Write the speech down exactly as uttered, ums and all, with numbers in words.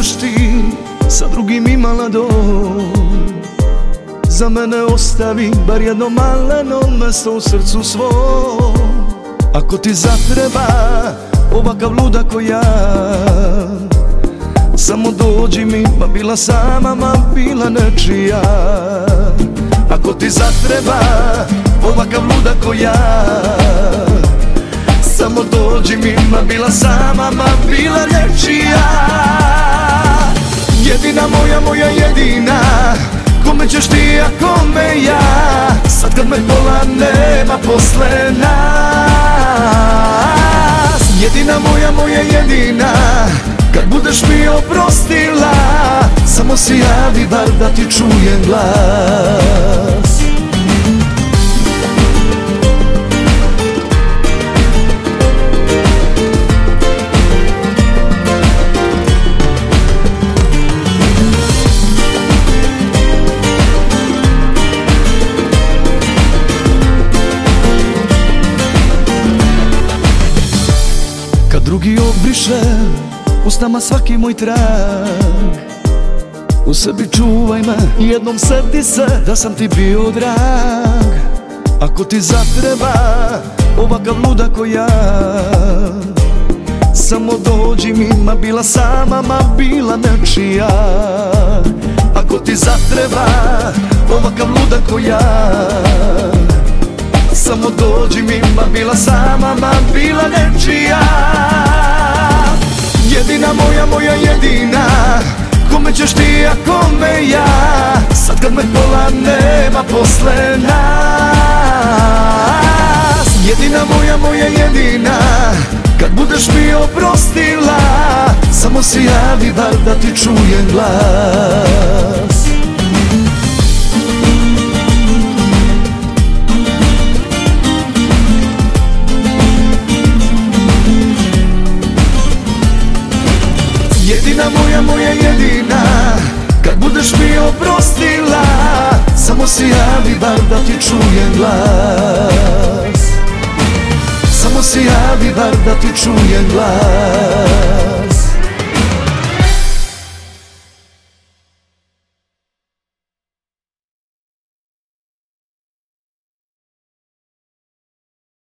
budeš ti sa drugim imala dom, za mene ostavi bar jedno maleno mesto u srcu svom. Ako ti zatreba ovakav ludak ko ja, samo dođi mi, ma bila sama, ma bila nečija. Ako ti zatreba ovakav ludak ko ja, samo dođi mi, ma bila sama, ma bila nečija. Jedina moja, moja jedina, kome ćeš ti, a kome ja, sad kad me pola nema posle nas. Jedina moja, moja jedina, kad budeš mi oprostila, samo se javi bar da ti čujem glas. Kad drugi obriše usnama svaki moj trag, u sebi čuvaj me, jednom seti se da sam ti bio drag. Ako ti zatreba ovakav ludak ko ja, samo dođi mi, ma bila sama, ma bila nečija. Ako ti zatreba ovakav ludak ko ja, samo dođi mi, ma bila sama, ma bila nečija. Jedina moja, moja jedina, kome ćeš ti, a kome ja, sad kad me pola nema posle nas. Jedina moja, moja jedina, kad budeš mi oprostila, samo se javi bar da ti čujem glas. Jedina moja, moja jedina, kad budeš mi oprostila, samo se javi bar da ti čujem glas. Samo se javi bar da ti čujem glas.